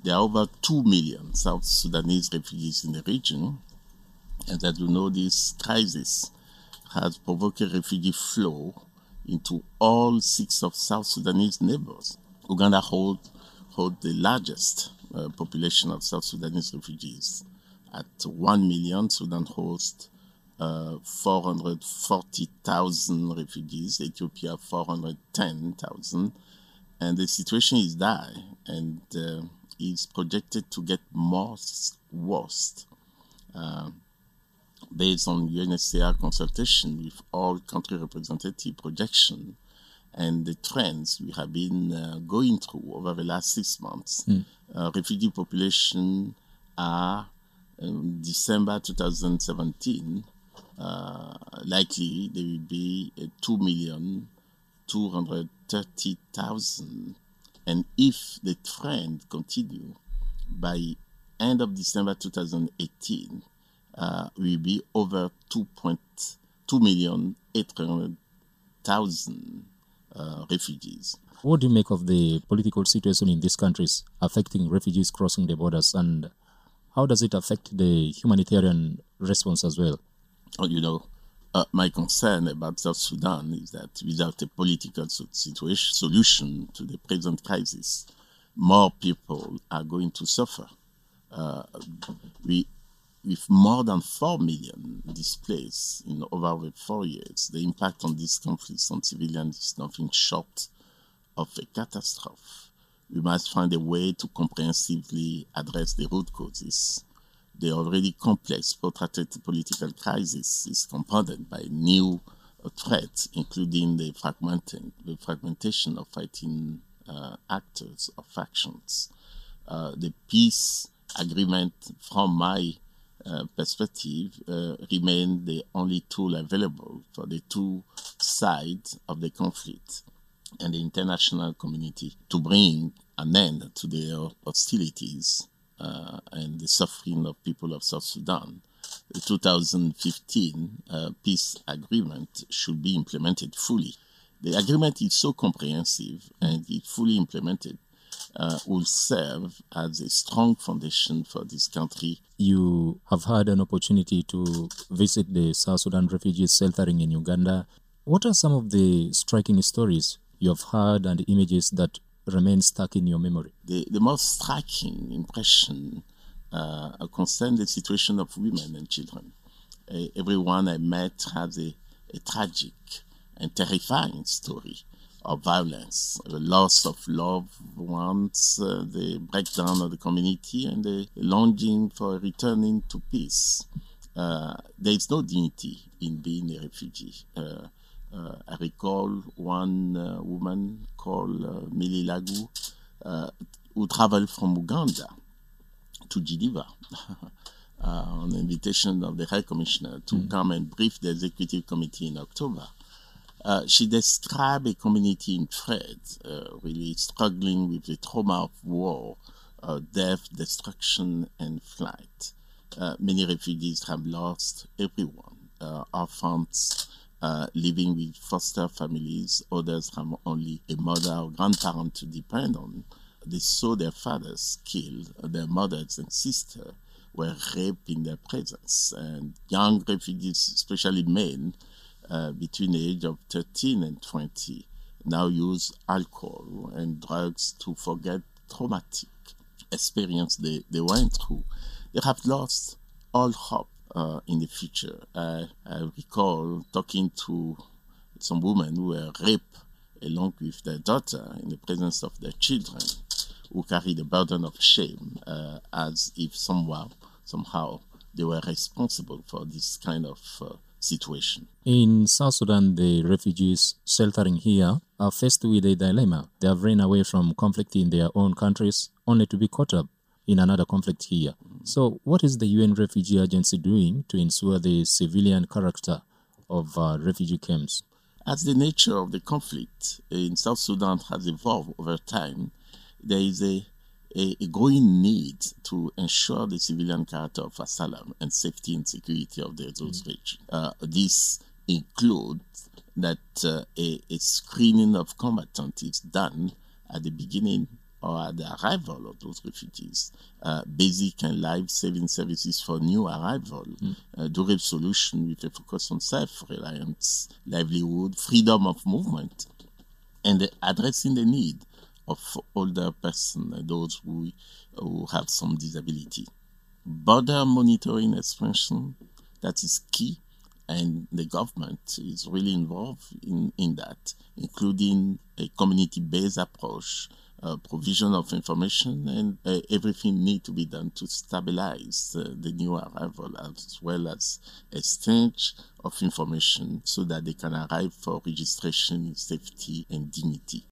There are over 2 million South Sudanese refugees in the region, and as you know, this crisis has provoked a refugee flow into all 6 of South Sudanese neighbors. Uganda holds the largest population of South Sudanese refugees at 1 million. Sudan hosts 440,000 refugees, Ethiopia 410,000, and the situation is dire and is projected to get worse. Based on UNHCR consultation with all country representative projection and the trends we have been going through over the last 6 months, refugee population are in December 2017, likely there will be 2,230,000. And if the trend continue, by end of December 2018, will be over 2,800,000 refugees. What do you make of the political situation in these countries affecting refugees crossing the borders, and how does it affect the humanitarian response as well? My concern about South Sudan is that without a political solution to the present crisis, more people are going to suffer. With more than 4 million displaced in over 4 years, the impact on these conflicts on civilians is nothing short of a catastrophe. We must find a way to comprehensively address the root causes. The already complex protracted political crisis is compounded by new threats, including the fragmentation of fighting actors or factions. The peace agreement, from my perspective, remain the tool tool available for the two sides of the conflict and the international community to bring an end to the hostilities and the suffering of people of South Sudan. The 2015 peace agreement should be implemented fully. The agreement is so comprehensive, and if fully implemented, will serve as a strong foundation for this country. You have had an opportunity to visit the South Sudan refugees sheltering in Uganda. What are some of the striking stories you have heard and images that remain stuck in your memory? The most striking impression concerned the situation of women and children. Everyone I met has a tragic and terrifying story of violence, the loss of loved ones, the breakdown of the community, and the longing for returning to peace. There is no dignity in being a refugee. I recall one woman called Millie Lagu, who traveled from Uganda to Geneva on the invitation of the High Commissioner to come and brief the Executive Committee in October. She described a community in thread, really struggling with the trauma of war, death, destruction, and flight. Many refugees have lost everyone. Orphans living with foster families, others have only a mother or grandparent to depend on. They saw their fathers killed, their mothers and sisters were raped in their presence, and young refugees, especially men, between the age of 13 and 20, now use alcohol and drugs to forget traumatic experience they went through. They have lost all hope in the future. I recall talking to some women who were raped along with their daughter in the presence of their children, who carry the burden of shame as if somehow they were responsible for this kind of situation. In South Sudan, the refugees sheltering here are faced with a dilemma. They have run away from conflict in their own countries only to be caught up in another conflict here. So what is the UN Refugee Agency doing to ensure the civilian character of refugee camps? As the nature of the conflict in South Sudan has evolved over time, there is a growing need to ensure the civilian character of asylum and safety and security of those regions. This includes that a screening of combatants is done at the beginning or at the arrival of those refugees, basic and life-saving services for new arrival, durable solution with a focus on self-reliance, livelihood, freedom of movement, and addressing the need of older persons, those who have some disability. Border monitoring expansion, that is key, and the government is really involved in that, including a community-based approach, provision of information, and everything needs to be done to stabilize the new arrival, as well as exchange of information so that they can arrive for registration in safety and dignity.